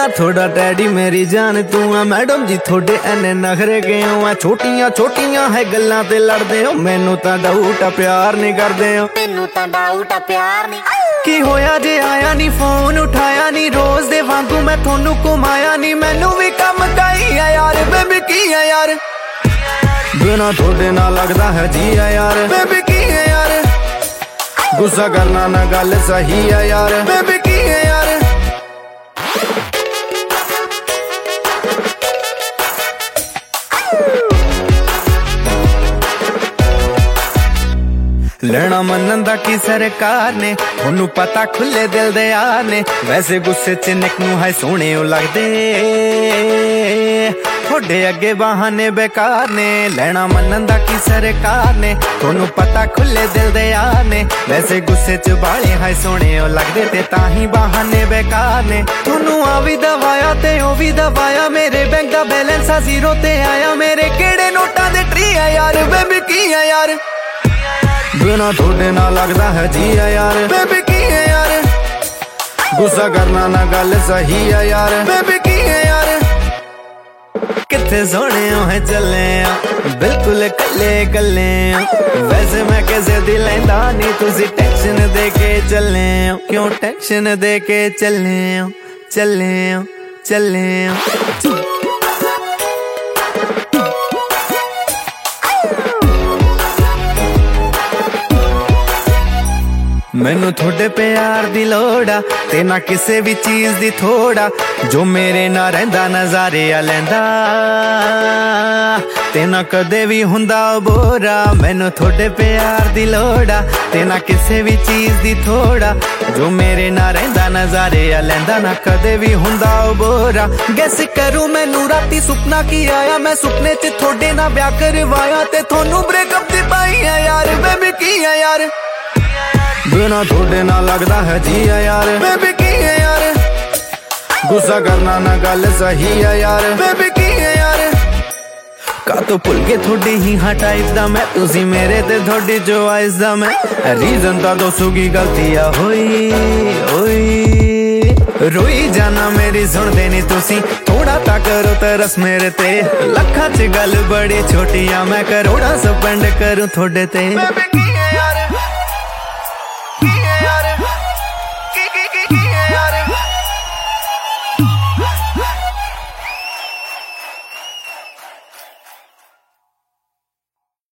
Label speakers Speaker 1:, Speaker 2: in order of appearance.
Speaker 1: थोड़ा डैडी मेरी जान तू आ मैडम जी थोड़े एने नखरे क्यों आ छोटियां छोटियां है गल्लां ते लड़दे हो मैनू तां डाउट आ प्यार नहीं करदे हो
Speaker 2: मैनू तां डाउट आ प्यार नहीं
Speaker 1: की होया जे आया नी फोन उठाया नी रोज दे वांगू मैं थोनू घुमाया नी मैनू भी कम काई है यार बेबी की है यार बिना थोड़े ना लगदा है जी है यार बेबी की है यार गुस्सा करना ना गल सही है यार बेबी की है यार लेना मनन दा की सरकार ने थोनू पता खुले दिल दे यार ने वैसे गुस्से च निक नू है सोहणे लगदे थोड़े अगे बहाने बेकार ने लेना मनन दा की सरकार ने थोनू पता खुले दिल दे यार ने वैसे गुस्से च बाले है सोहणे लगदे ते ताही बहाने बेकार ने थोनू आ भी दवाया ते ओ भी दवाया मेरे बैंक दा बैलेंस आ जीरो ते आया मेरे केड़े नोटां दे ट्री है यार बेबी की है यार बिना थोड़े ना लगदा है जी है यार बेबी की है यार गुस्सा करना ना गल सही है यार बेबी की है यार किथे सोने है चले बिल्कुल कले कले वैसे मैं कैसे दिल लैंदा नहीं तुसी टेंशन दे के चले क्यों टेंशन दे के चले चले चले मैनू थोड़े प्यार दी लोड़ आ ते ना किसे भी चीज दी थोड़ा जो मेरे ना रहिंदा नज़ारे आ लैंदा ते ना कदे भी हुंदा बोरा मैनू थोड़े प्यार दी लोड़ आ ते ना किसे भी चीज दी थोड़ा जो मेरे ना रहिंदा नज़ारे आ लैंदा ना कदे भी हुंदा बोरा गैस करूं मैनू राती सुपना की आया मैं सुपने च थोड़े ना ब्याह करवाया ते थोनू ब्रेकअप दी पाई है यार बेबी की है यार बिना थोड़े ना लगदा है जी है यार बेबी की है यार गुस्सा करना ना गल सही है यार बेबी की है यार का तो भुल के थोड़ी ही हाँ टाइप दा मैं तुसी मेरे ते थोड़ी जो आइस दा मैं रीजन ता दसो की गलती आ होई होई रोई जाना मेरी सुनदे नहीं तुसी थोड़ा ता करो तरस मेरे ते लखा च गल बड़ी छोटी आ मैं करोड़ा स्पेंड करूं थोड़े ते